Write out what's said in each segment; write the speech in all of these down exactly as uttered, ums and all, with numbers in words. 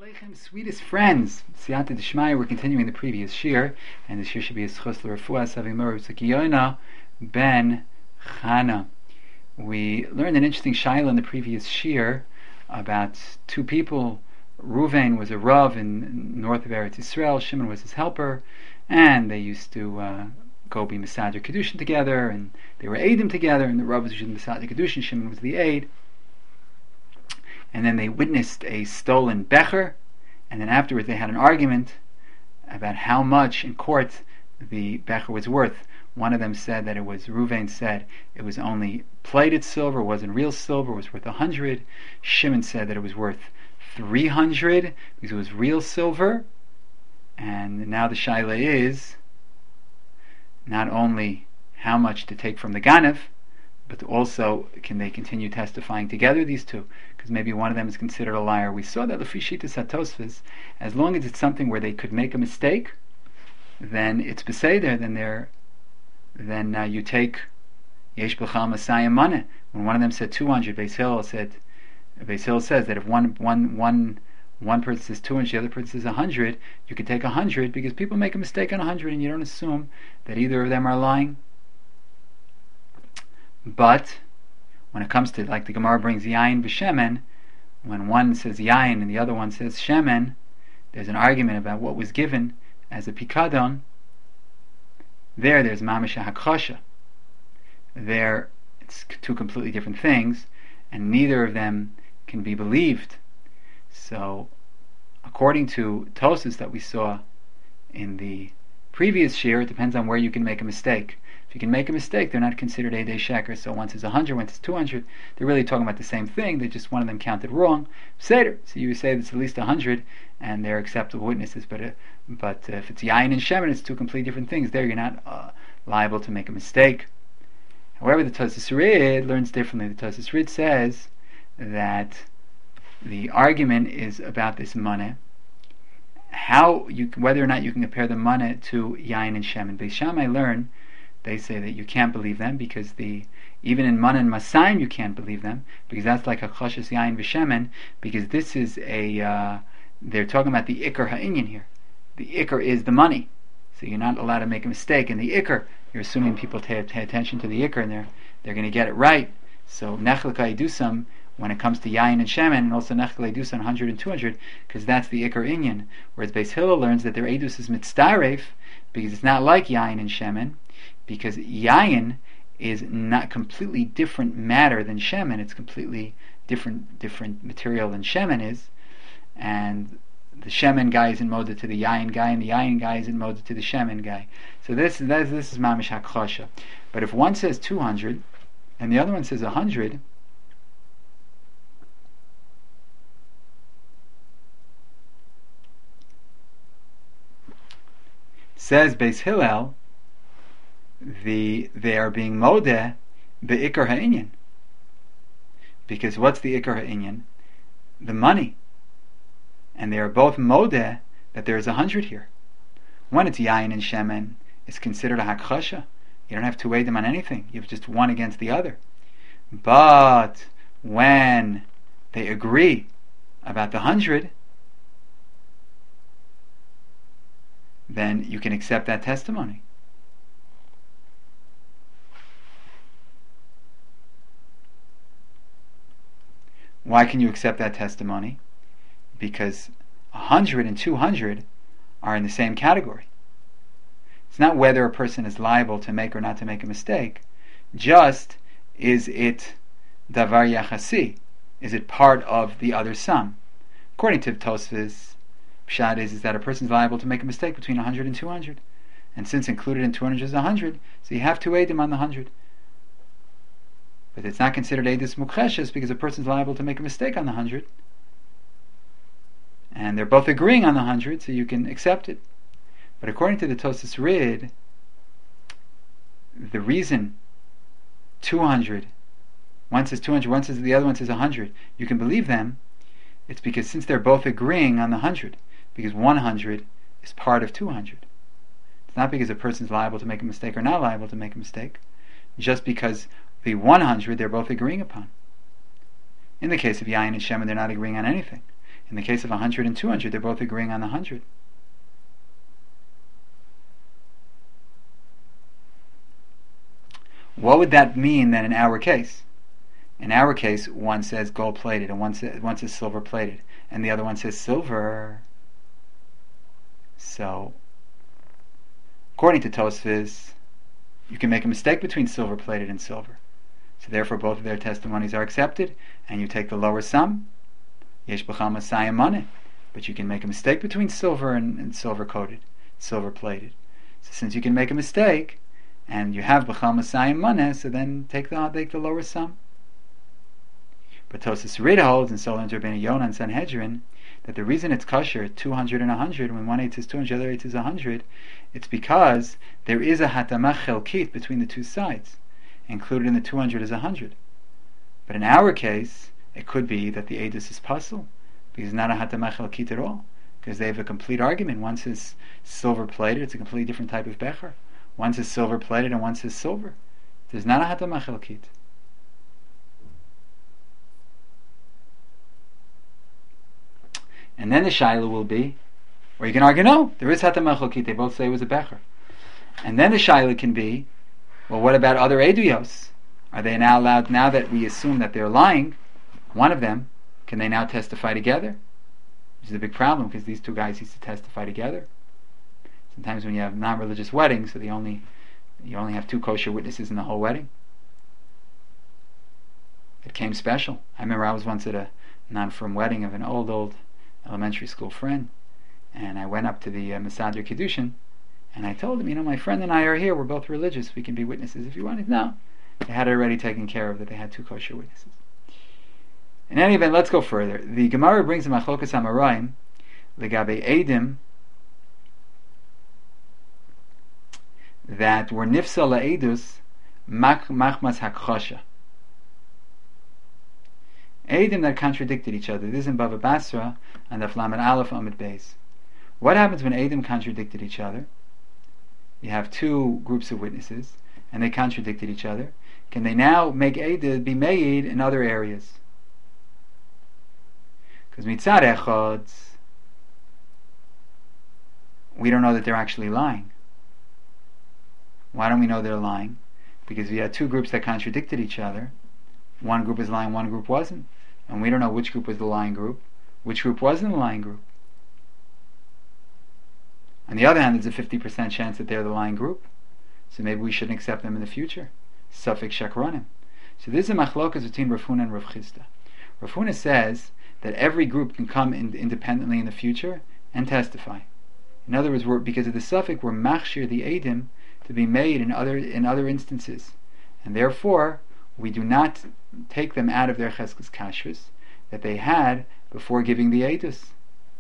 Aleichem, sweetest friends. Siyata D'Shmaya, we're continuing the previous shir, and this shir should be a schos l'refuah Savimur Tzakiyona ben Chana. We learned an interesting shaila in the previous shir about two people. Ruvain was a rav in north of Eretz Yisrael. Shimon was his helper, and they used to uh, go be Mesader Kedushin together, and they were aidim together, and the rav was usually Mesader Kedushin, Shimon was the aid. And then they witnessed a stolen becher, and then afterwards they had an argument about how much in court the becher was worth. One of them said that it was, Ruvain said it was only plated silver, wasn't real silver, it was worth a hundred. Shimon said that it was worth three hundred because it was real silver. And now the shaila is not only how much to take from the Ganav, but also, can they continue testifying together, these two? Because maybe one of them is considered a liar. We saw that Lefi Shitas HaTosfos, as long as it's something where they could make a mistake, then it's beseder, then they're, then uh, you take Yesh B'chal Masayim Maneh. When one of them said two hundred, Beis Hillel said, Beis Hillel says that if one, one, one, one person says two hundred, the other person says one hundred, you can take one hundred, because people make a mistake on one hundred, and you don't assume that either of them are lying. But when it comes to, like the Gemara brings Yain v'Shemen, when one says Yain and the other one says Shemen, there's an argument about what was given as a pikadon. There, there's Mamash HaKosha. There, it's two completely different things, and neither of them can be believed. So, according to Tosas that we saw in the previous shir, it depends on where you can make a mistake. If you can make a mistake, they're not considered Eidei Sheker. So once it's one hundred, once it's two hundred, they're really talking about the same thing. They just, one of them counted wrong. Seder. So you say it's at least one hundred, and they're acceptable witnesses. But uh, but uh, if it's Yain and Shemen, it's two completely different things. There, you're not uh, liable to make a mistake. However, the Tosas Rid learns differently. The Tosas Rid says that the argument is about this money. How you, whether or not you can compare the money to Yain and Shemen. Beis Shammai learn. They say that you can't believe them because the even in Man and Masayim you can't believe them because that's like a Choshes Yain v'Shemen, because this is a uh, they're talking about the Iker Ha'inyan here. The Iker is the money, so you're not allowed to make a mistake in the Iker. You're assuming people pay, pay attention to the Iker and they're they're going to get it right. So Nechleka Idusam when it comes to Yain and Shemen, and also Nechleka Idusam one hundred and two hundred, because that's the Iker Inyan. Whereas Beis Hillel learns that their Edus is Mitzdaref because it's not like Yain and Shemen. Because Yain is not completely different matter than Shemen, it's completely different different material than Shemen is, and the Shemen guy is in moda to the Yain guy, and the Yain guy is in moda to the Shemen guy. So this this, this is Mamish HaKosha. But if one says two hundred and the other one says one hundred, says Beis Hillel, the they are being modeh be'ikar ha'inyan. Because what's the ikar ha'inyan? The money. And they are both modeh that there is a hundred here. When it's Yain and Shemen, it's considered a hakchasha. You don't have to weigh them on anything. You have just one against the other. But when they agree about the hundred, then you can accept that testimony. Why can you accept that testimony? Because one hundred and two hundred are in the same category. It's not whether a person is liable to make or not to make a mistake. Just, is it davar yachasi? Is it part of the other sum? According to Tosfos, Pshat is, is that a person is liable to make a mistake between one hundred and two hundred. And since included in two hundred is one hundred, so you have to weigh them on the one hundred. But it's not considered Eidus Mukheshes because a person is liable to make a mistake on the hundred. And they're both agreeing on the hundred, so you can accept it. But according to the Tosas Rid, the reason two hundred, one says two hundred, one says the other one says one hundred, you can believe them, it's because since they're both agreeing on the hundred, because one hundred is part of two hundred. It's not because a person is liable to make a mistake or not liable to make a mistake, just because the one hundred they're both agreeing upon. In the case of Yain and Shemen, they're not agreeing on anything. In the case of one hundred and two hundred, they're both agreeing on the one hundred. What would that mean then in our case? In our case, one says gold plated and one says, one says silver plated, and the other one says silver. So, according to Tosfos, you can make a mistake between silver plated and silver. So therefore both of their testimonies are accepted, and you take the lower sum. Yesh b'chal masayim maneh. But you can make a mistake between silver and, and silver coated, silver plated. So since you can make a mistake, and you have b'chal masayim maneh, so then take the take the lower sum. But Tosfos Rita holds, and so learns Rabbeinu Yonah and Sanhedrin, that the reason it's kosher two hundred and one hundred, when one eighth is two hundred, the other eighth is one hundred, it's because there is a hatama chelkit between the two sides. Included in the two hundred is one hundred. But in our case, it could be that the edus is pasul, because it's not a hatama chelkit at all, because they have a complete argument. One says silver plated, it's a completely different type of becher. One says silver plated and one says silver. There's not a hatama chelkit. And then the shaila will be, or you can argue, no, there is hatama chelkit, they both say it was a becher. And then the shaila can be, well, what about other eduyos? Are they now allowed, now that we assume that they're lying, one of them, can they now testify together? Which is a big problem, because these two guys used to testify together. Sometimes when you have non-religious weddings, so they only you only have two kosher witnesses in the whole wedding. It came special. I remember I was once at a non-firm wedding of an old, old elementary school friend, and I went up to the uh, Masader Kiddushin, and I told him, you know, my friend and I are here, we're both religious, we can be witnesses if you want it. No. They had it already taken care of, that they had two kosher witnesses. In any event, let's go further. The Gemara brings a machlokas hamarayim legabe edim that were nifsa la'edus machmas hakchosha. Edim that contradicted each other. This is in Bava Basra and the Flamet Aleph Amid Beis. What happens when Edim contradicted each other? You have two groups of witnesses, and they contradicted each other. Can they now make Eid be made in other areas? Because mitzad echad, we don't know that they're actually lying. Why don't we know they're lying? Because we had two groups that contradicted each other. One group is lying, one group wasn't. And we don't know which group was the lying group, which group wasn't the lying group. On the other hand, there's a fifty percent chance that they're the lying group. So maybe we shouldn't accept them in the future. Safek shakronim. So this is a machlokas between Rav Huna and Rav Chisda. Rav Huna says that every group can come in independently in the future and testify. In other words, we're, because of the Safek, we're machshir the edim to be made in other in other instances. And therefore, we do not take them out of their cheskes kashrus that they had before giving the edus.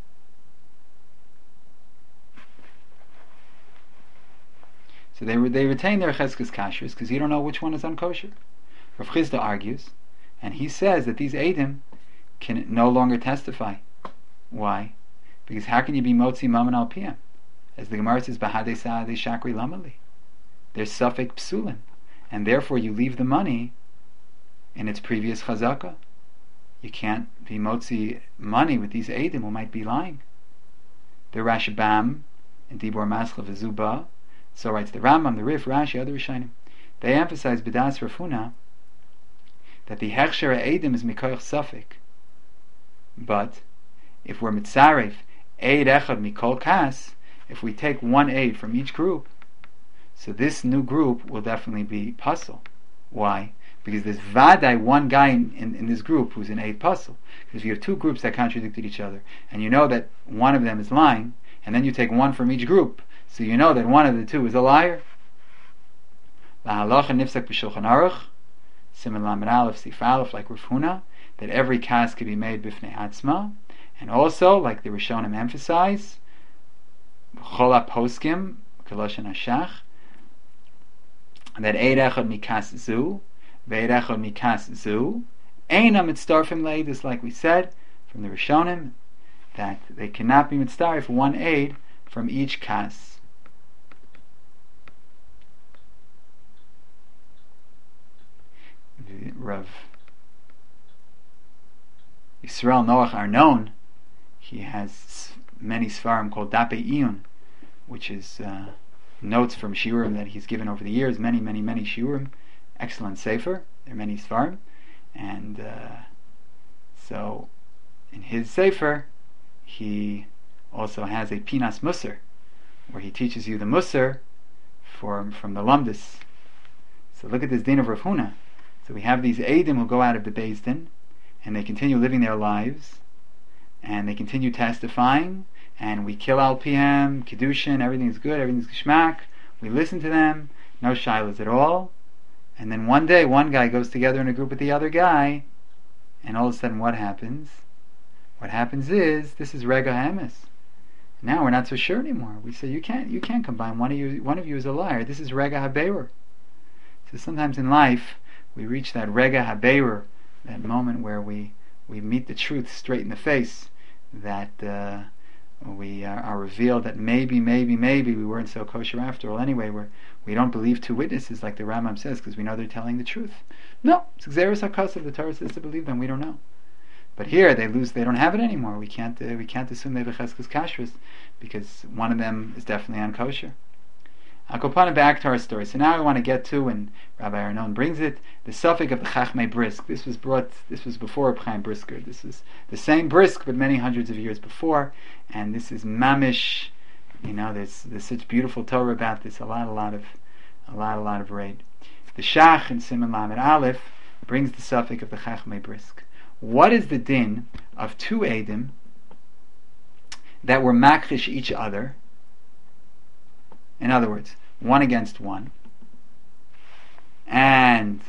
So they they retain their cheskes kashrus because you don't know which one is unkosher. Rav Chisda argues, and he says that these edim can no longer testify. Why? Because how can you be motzi mammon al piyam? As the Gemara says, bahadei sa'adei shakri lamali. They're safek psulim, and therefore you leave the money in its previous chazakah. You can't be motzi money with these edim who might be lying. The Rashbam and Dibor Maschel v'Zuba. So writes the Rambam, the Rif, Rashi, other Rishonim. They emphasize b'das Rav Huna that the hechsher edim is mikoich safek. But if we're mitzaref eid echad mikol kas, if we take one eid from each group, so this new group will definitely be pasul. Why? Because there's vaday one guy in, in, in this group who's an eid pasul. Because if you have two groups that contradicted each other, and you know that one of them is lying, and then you take one from each group, so you know that one of the two is a liar. La halacha nifsak b'shulchan aruch, siman lamed aleph sif aleph, like Rav Huna, that every kas can be made b'fnei atzma, and also, like the Rishonim emphasize, chol poskim koloshen hashach, that eid echad mikas zu, ve'eid echad mikas zu, eina mitzdarfim leidus, like we said from the Rishonim, that they cannot be mitzdarif one eid from each kas. Rav Yisrael Noach are known he has many svarim called Dape Iyun, which is uh, notes from shiurim that he's given over the years, many, many, many shiurim. Excellent sefer. There are many svarim, and uh, so in his sefer, he also has a Pinas Musar, where he teaches you the Musar from from the Lumdis. So look at this din of Rav Huna. So we have these Eidim who go out of the Beis Din, and they continue living their lives, and they continue testifying, and we kill Al Pihem, Kedushin, everything's good, everything's Geshmak, we listen to them, no shilas at all, and then one day one guy goes together in a group with the other guy, and all of a sudden what happens? What happens is, this is Rega Hamas. Now we're not so sure anymore. We say, you can't you can't combine, one of you one of you is a liar. This is Rega HaBeirur. So sometimes in life, we reach that Rega HaBeirur, that moment where we, we meet the truth straight in the face, that uh, we are, are revealed that maybe, maybe, maybe we weren't so kosher after all anyway, where we don't believe two witnesses like the Rambam says, because we know they're telling the truth. No, it's Xeris HaKasav, the Torah says to believe them, we don't know. But here they lose; they don't have it anymore. We can't uh, we can't assume they have a cheskes kashrus because one of them is definitely unkosher. I'll go back to our story. So now I want to get to, and Rabbi Arnon brings it, the suffix of the Chachmei Brisk. This was brought. This was before Chaim Brisker. This is the same Brisk, but many hundreds of years before. And this is mamish. You know, there's there's such beautiful Torah about this. A lot, a lot of, a lot, a lot of raid. The Shach in Siman Lamed Aleph brings the suffix of the Chachmei Brisk. What is the din of two Eidim that were makrish each other? In other words, one against one, and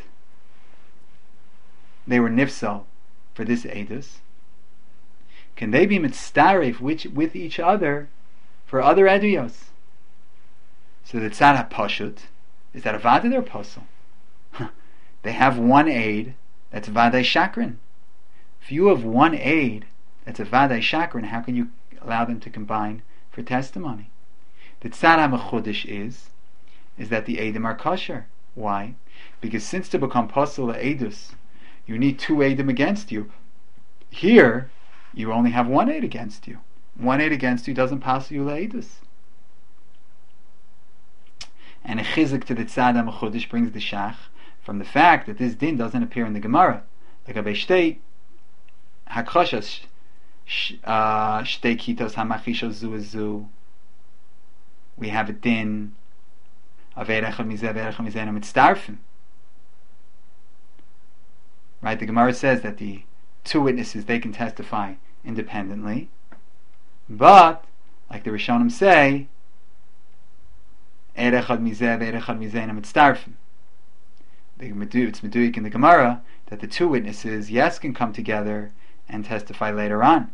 they were nifsal for this Eidus. Can they be mitzdaref with each other for other Eduyos? So the tzad hapashut is that a vaday or posel. They have one aid that's vaday shakrin. If you have one aid that's a vaday shakrin, how can you allow them to combine for testimony? The tzad ha'mechudish is is that the eidim are kosher. Why? Because since to become posel eidus, you need two eidim against you. Here, you only have one aid against you. One aid against you doesn't pass you leidus. And a chizik to the tzad ha'mechudish brings the shach from the fact that this din doesn't appear in the Gemara. Like a beshtei hakashas shtei kitos hamachishos zu zu. We have a din of erechad mizeh erechad mizeh mitzdarfim. Right? The Gemara says that the two witnesses, they can testify independently, but like the Rishonim say, erechad mizeh erechad mizeh mitzdarfim. It's meduyik in the Gemara that the two witnesses, yes, can come together and testify later on,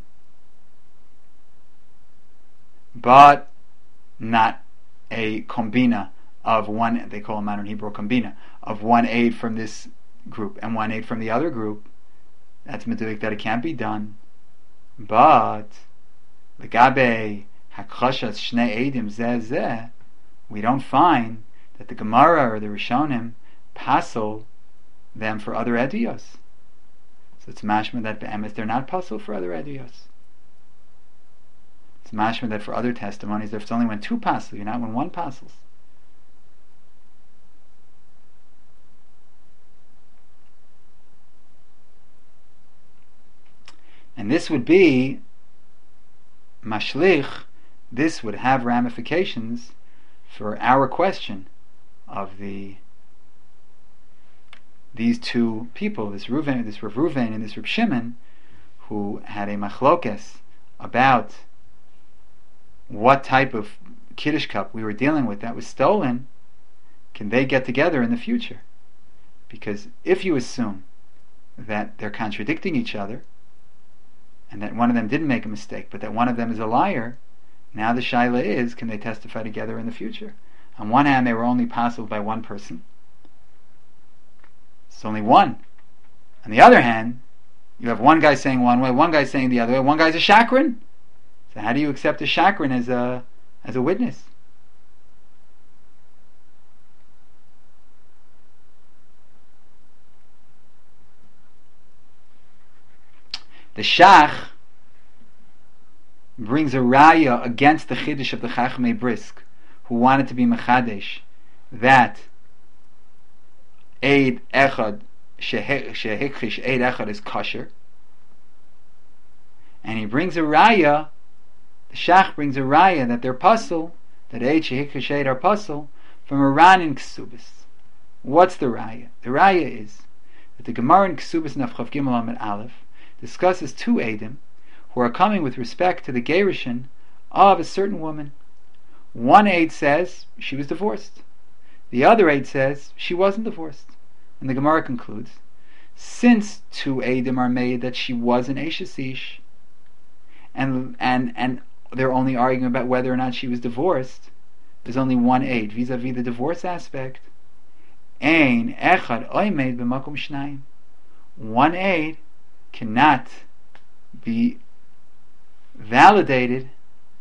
but not a kombina of one, they call a modern Hebrew kombina, of one aid from this group and one aid from the other group. That's meduik that it can't be done. But legabe hakashas shnei eidim zeh zeh, we don't find that the Gemara or the Rishonim passel them for other ediyos. So it's mashma that be'emes they're not passel for other ediyos. It's mashma that for other testimonies, there's only when two passel, you're not when one passels. And this would be mashlich, this would have ramifications for our question of the these two people, this Reuven, this Rav Reuven and this Rav Shimon, who had a machlokes about what type of Kiddush cup we were dealing with that was stolen. Can they get together in the future? Because if you assume that they're contradicting each other, and that one of them didn't make a mistake, but that one of them is a liar, now the shaila is, can they testify together in the future? On one hand, they were only possible by one person. It's only one. On the other hand, you have one guy saying one way, one guy saying the other way, one guy's a shakran. So how do you accept a shakran as a as a witness? The shach brings a raya against the chiddush of the Chachmei Brisk, who wanted to be mechadesh that Eid Echad shehikchish Eid Echad is kosher, and he brings a raya. The Shach brings a raya that they're puzzle, that Eid shehikchish Eid are puzzle from a Ran in Ksubis. What's the raya? The raya is that the Gemara in Ksubis Nafchav Gimel Amid Aleph discusses two Eidim who are coming with respect to the Gerushin of a certain woman. One Eid says she was divorced. The other Eid says she wasn't divorced. And the Gemara concludes, since two Eidim are made that she was an Eishes Ish, and and and they're only arguing about whether or not she was divorced, there's only one Eid vis-a-vis the divorce aspect. Ein echad oimed b'makom shnayim. One Eid cannot be validated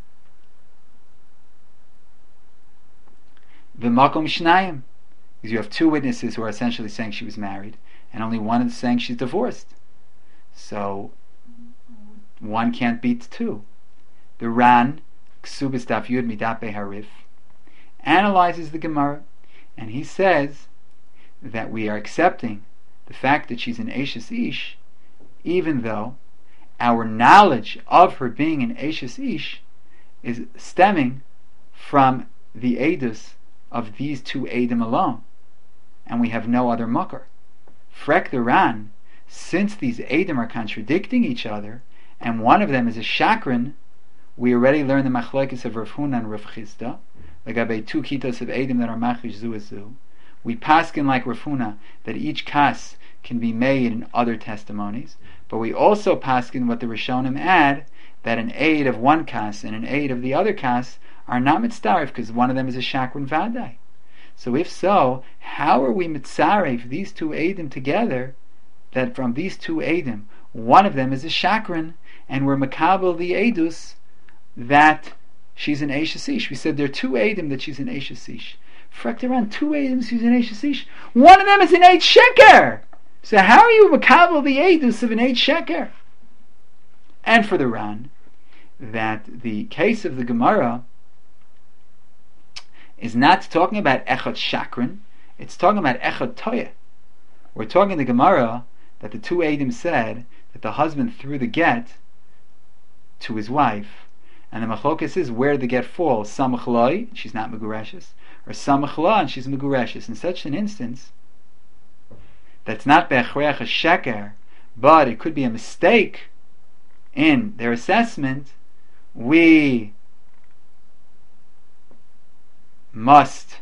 b'makom shnayim, because you have two witnesses who are essentially saying she was married, and only one is saying she's divorced. So one can't beat two. The Ran, Ksubis Daf Yud Midat Beharif, analyzes the Gemara, and he says that we are accepting the fact that she's an Eishes Ish, even though our knowledge of her being an Eishes Ish is stemming from the Eidus of these two Eidim alone, and we have no other Mukar. Frek the Ran, since these Eidim are contradicting each other, and one of them is a Shakran, we already learned the Machlokes of Rav Huna and Rav Chisda, like about two Kitos of Eidim that are Machish Zu Zu. We paskin like Rav Huna that each Kas can be made in other testimonies, but we also paskin what the Rishonim add, that an aid of one Kas and an aid of the other Kas are not mitzaref, because one of them is a Shakran Vadai. So if so, how are we mitzaref these two Eidim together, that from these two Eidim, one of them is a Shakran, and we're makabel the Eidus that she's an Eishes Ish? We said there are two Eidim that she's an Eishes Ish. Freked around two Eidim she's an Eishes Ish. One of them is an Eid Sheker. So how are you makabel the Eidus of an Eid Sheker? And for the Ran, that the case of the Gemara is not talking about Echad Shakran, it's talking about Echad Toya. We're talking in the Gemara that the two Eidim said that the husband threw the get to his wife, and the Machlokes is where did the get fall? Samach Loi, she's not Megureshes, or Samach La, and she's Megureshes. In such an instance, that's not Be'echrech a Sheker, but it could be a mistake in their assessment. We must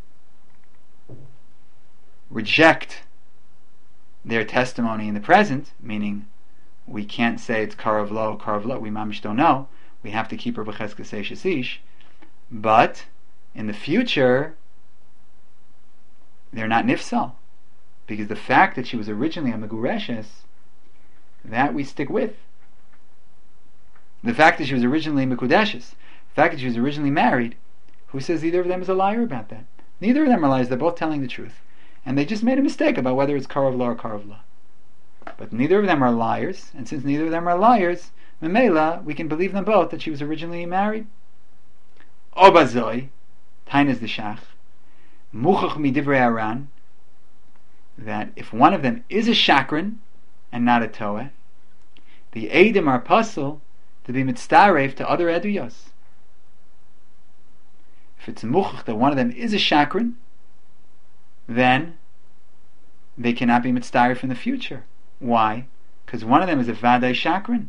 reject their testimony in the present, meaning we can't say it's Karav Lo, Karav Lo, we mamish don't know, we have to keep her B'cheskes Eishes Ish, but in the future they're not nifsal, because the fact that she was originally a Megureshes, that we stick with. The fact that she was originally Mekudeshes, the fact that she was originally married, who says either of them is a liar about that? Neither of them are liars, they're both telling the truth. And they just made a mistake about whether it's Karav La or Karav La. But neither of them are liars, and since neither of them are liars, Memela, we can believe them both that she was originally married. Obazoi, Tainas the Shach, Muchach midivrei Aran, that if one of them is a Shakran and not a Toeh, the Eidim are puzzle to be mitzdaref to other Eduyos. If it's muchach that one of them is a Shakran, then they cannot be mitzdaref in the future. Why? Because one of them is a Vadai Shakran.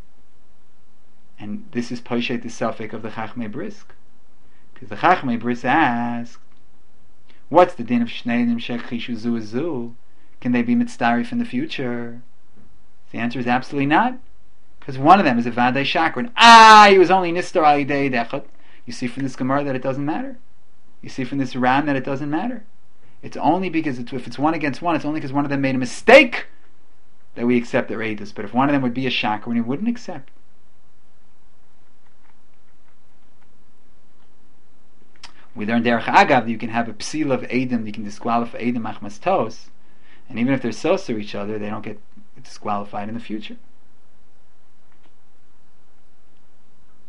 And this is Poshet the Safek of the Chachmei Brisk. Because the Chachmei Brisk asks, what's the din of Shneidim Shekhishu Zu Zu? Can they be mitzdaref in the future? The answer is absolutely not. Because one of them is a Vadai Shakran. Ah, he was only Nistar Alidei Dechot. You see from this Gemara that it doesn't matter. You see from this Ran that it doesn't matter. It's only because it's, if it's one against one, it's only because one of them made a mistake that we accept their Eidus. But if one of them would be a Shakran, we wouldn't accept. We learned Derech Agav that you can have a psil of Eidim, you can disqualify Eidim Achmas Tos, and even if they're so to each other, they don't get disqualified in the future.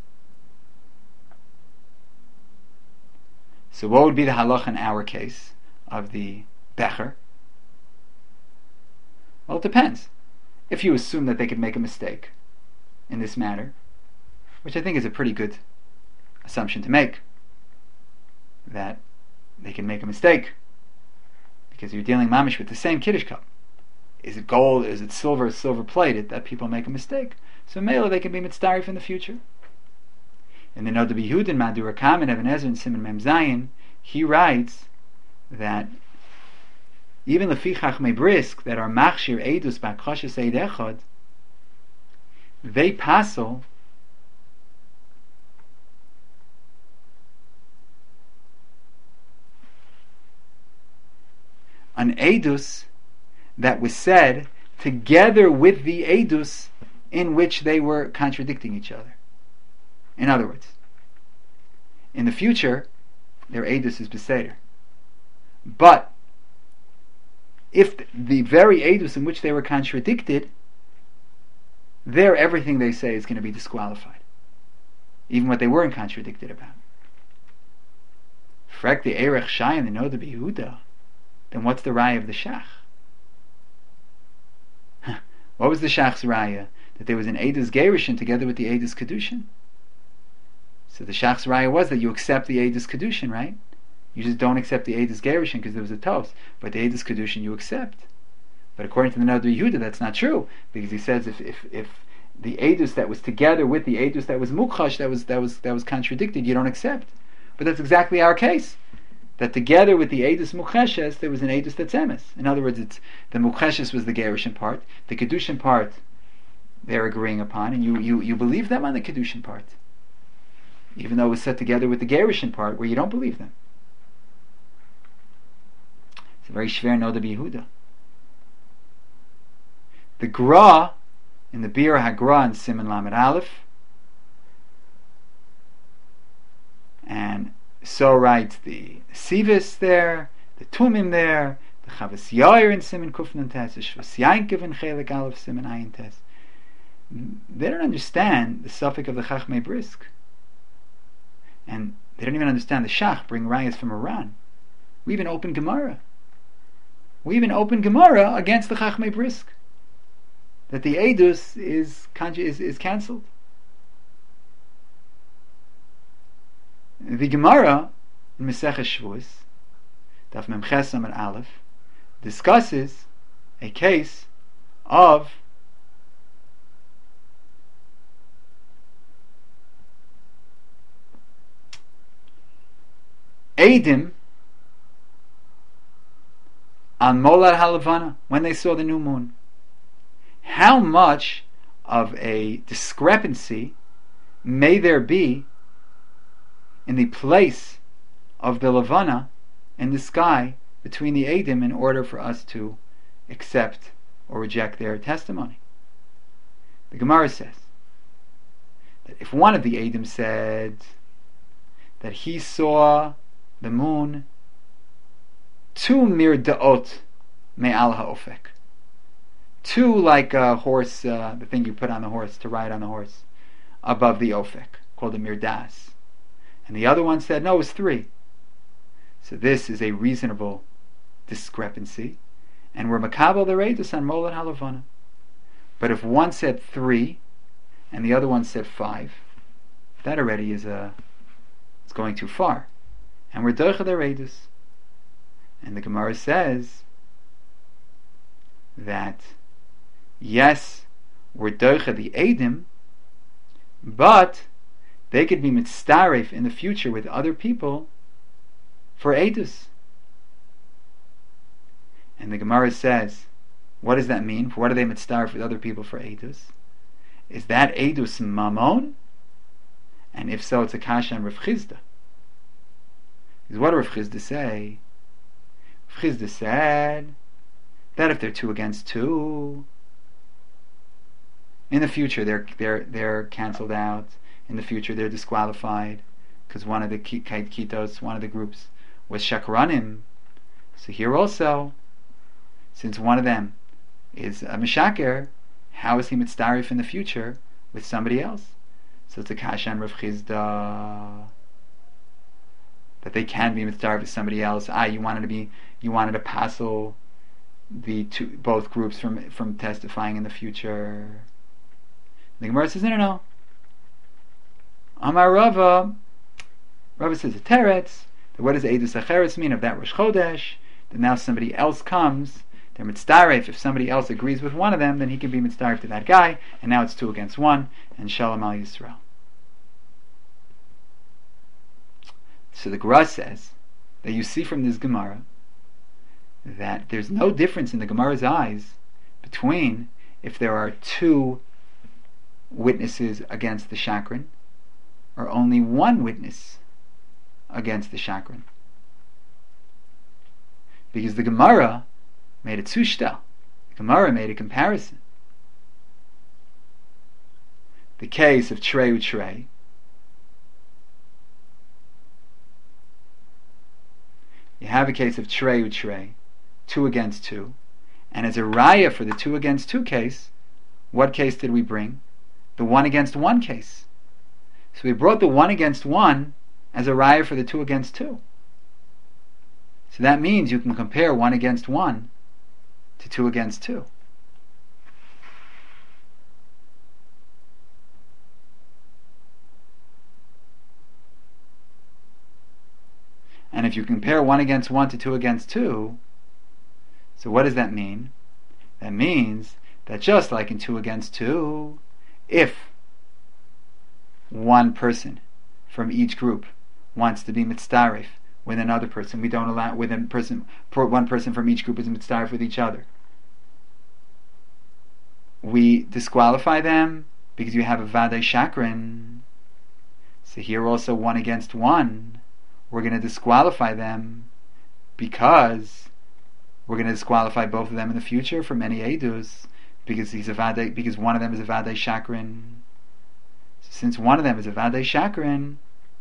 So what would be the halacha in our case of the becher? Well, it depends. If you assume that they could make a mistake in this matter, which I think is a pretty good assumption to make, that they can make a mistake because you're dealing mamish with the same kiddush cup. Is it gold? Is it silver? Silver plated? That people make a mistake. So mela they can be mitzdarif in the future. In the Noda B'Yehudin Madura Kamen Even Ezra and Simon Mem Zayin, he writes that even the Fichach Mebrisk that are machshir edus b'akoshes eid echad, they passel an edus that was said together with the edus in which they were contradicting each other. In other words, in the future, their edus is beseder. But if the very edus in which they were contradicted, there everything they say is going to be disqualified, even what they weren't contradicted about. Frek the Erech Shai and the Noda B'Yehuda, then what's the raya of the shach? What was the shach's raya? That there was an edus gerushin together with the edus kedushin. So the shach's raya was that you accept the edus kedushin, right? You just don't accept the edus gerushin because there was a tos, but the edus kedushin you accept. But according to the Noda B'Yehuda, that's not true, because he says if if, if the edus that was together with the edus that was mukhash, that was that was that was contradicted, you don't accept. But that's exactly our case. That together with the edus mukheshes, there was an edus that's emes. In other words, it's the mukheshes was the gerushin part, the kedushin part they're agreeing upon, and you you you believe them on the kedushin part, even though it was set together with the gerushin part where you don't believe them. It's a very shver Noda B'Yehuda. The Gra in the Bir HaGra in Siman Lamed Aleph, and so writes the Sivis there, the Tumim there, the Chavas Yair in Siman Kufnan Tes, the Shvas Yainkev in Chelik Aleph Siman Ayin Tes. They don't understand the suffix of the Chachmei Brisk, and they don't even understand the Shach bring rayas from Iran. We even open Gemara. We even open Gemara against the Chachmei Brisk, that the edus is is is cancelled. The Gemara in Maseches Shavuos, Daf Mem Ches Amud Aleph, discusses a case of Eidim on Molad Halavana when they saw the new moon. How much of a discrepancy may there be in the place of the Levana in the sky between the Eidim in order for us to accept or reject their testimony? The Gemara says that if one of the Eidim said that he saw the moon two mirdaot me'al ha'ofek, two like a horse, uh, the thing you put on the horse to ride on the horse, above the ofek, called a mirdas. And the other one said, no, it was three. So this is a reasonable discrepancy, and we're makabel the reidus on Molad Halavana. But if one said three, and the other one said five, that already is a, it's going too far. And we're doicha the reidus. And the Gemara says that yes, we're doicha the Eidim, but they could be mitzdaref in the future with other people for edus. And the Gemara says, what does that mean? What are they mitzdaref with other people for edus? Is that edus mamon? And if so, it's a kasha on Rav Chizda. Because what did Rav Chizda say? Rav Chizda said that if they're two against two, in the future they're they're they're cancelled out. In the future they're disqualified because one of the kitos, one of the groups, was shakranim. So here also, since one of them is a mishaker, how is he mitzdarif in the future with somebody else? So it's a kasha on Rav Chizda. that they can be mitzvah with somebody else. Ah, you wanted to be, you wanted to passel the two, both groups from from testifying in the future. The Gemara says, no, no, no. Amar Rava, Rava says a teretz. That what does Eidus Acheres mean of that Rosh Chodesh? That now somebody else comes, they're mitzdaref. If somebody else agrees with one of them, then he can be mitzdaref to that guy, and now it's two against one, and Shalom al Yisrael. So the Gemara says that you see from this Gemara that there's no difference in the Gemara's eyes between if there are two witnesses against the Shakran or only one witness against the Shakran. Because the Gemara made a tzushta. The Gemara made a comparison. The case of Trei U'Trei, you have a case of Trei U'Trei, two against two, and as a raya for the two against two case, what case did we bring? The one against one case. So we brought the one against one as a raya for the two against two. So that means you can compare one against one to two against two. And if you compare one against one to two against two, so what does that mean? That means that just like in two against two, if one person from each group wants to be mitzdaref with another person, we don't allow with a person, one person from each group is mitzdaref with each other. We disqualify them because you have a vadei shakran. So here also one against one, we're going to disqualify them because we're going to disqualify both of them in the future from any edus because he's a vadei, because one of them is a vadei shakran. So since one of them is a vadei shakran,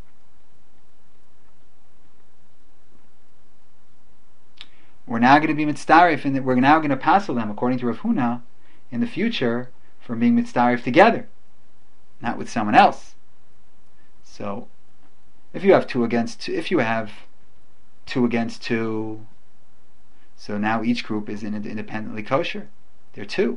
we're now going to be mitzdarif, and we're now going to passel them according to Rav Huna in the future from being mitzdarif together, not with someone else. So if you have two against two, if you have two against two, so now each group is independently kosher. They're two.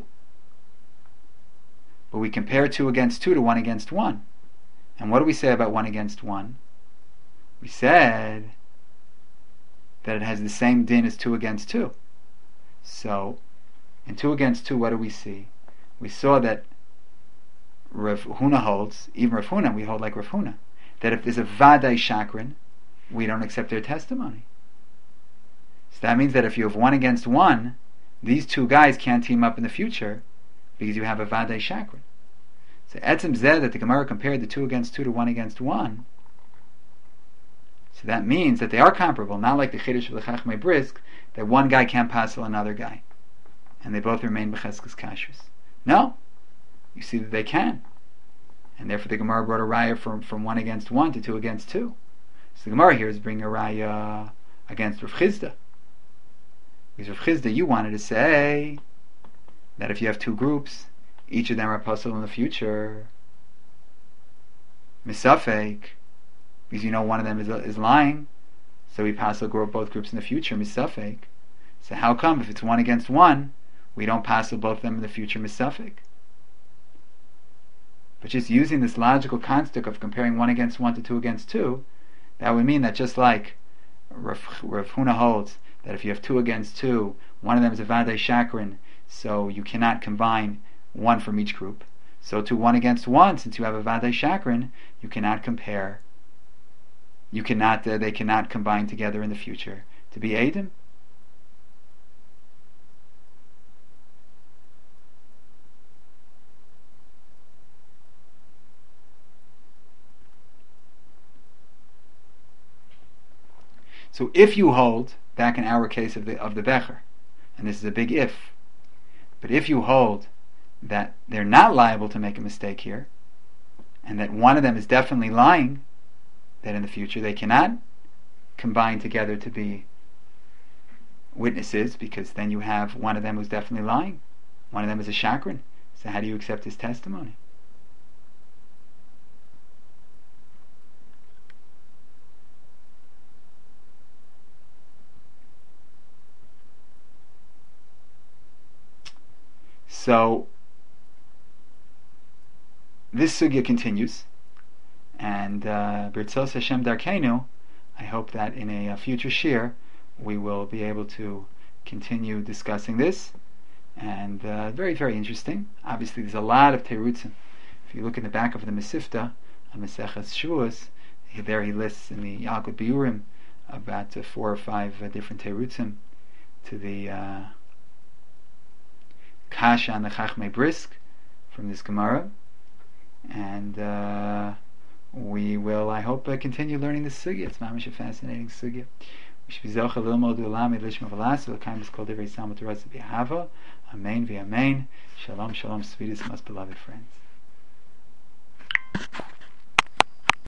But we compare two against two to one against one. And what do we say about one against one? We said that it has the same din as two against two. So, in two against two, what do we see? We saw that Rav Huna holds, even Rav Huna, we hold like Rav Huna, that if there's a vadai shakran, we don't accept their testimony. So that means that if you have one against one, these two guys can't team up in the future because you have a vadai shakran. So etzem zeh that the Gemara compared the two against two to one against one. So that means that they are comparable, not like the Chiddush of the Chachmei Brisk, that one guy can't passel another guy, and they both remain b'cheskes kashrus. No, you see that they can, and therefore the Gemara brought a raya from, from one against one to two against two. So the Gemara here is bringing a raya against Rav Chizda. Because Rav Chizda, you wanted to say that if you have two groups, each of them are passel in the future, misafek, because you know one of them is, is lying, so we passel both groups in the future, misafek. So how come if it's one against one, we don't passel both of them in the future, misafek? But just using this logical construct of comparing one against one to two against two, that would mean that just like Rav, Rav Huna holds that if you have two against two, one of them is a vadei shakran, so you cannot combine one from each group. So to one against one, since you have a vadei shakran, you cannot compare. You cannot. Uh, they cannot combine together in the future to be Adam. So if you hold, back in our case of the of the Becher, and this is a big if, but if you hold that they're not liable to make a mistake here, and that one of them is definitely lying, that in the future they cannot combine together to be witnesses, because then you have one of them who's definitely lying, one of them is a shakran. So how do you accept his testimony? So this sugya continues, and B'Ritzos Hashem Darkeinu, I hope that in a, a future shir we will be able to continue discussing this, and uh, very, very interesting. Obviously, there's a lot of terutzim. If you look in the back of the Mesifta on Maseches Shavuos, there he lists in the Yalkut Biurim about uh, four or five uh, different terutzim to the uh, Kasha and the Chachmei Brisk from this Gemara, and uh, we will, I hope, uh, continue learning this sugya. It's mamish a fascinating sugya. We should be zocha lilmod u'lam lishma v'las v'l'kaim is called divrei samot torah b'hava. Amen v'amen. Shalom, shalom, sweetest, most beloved friends.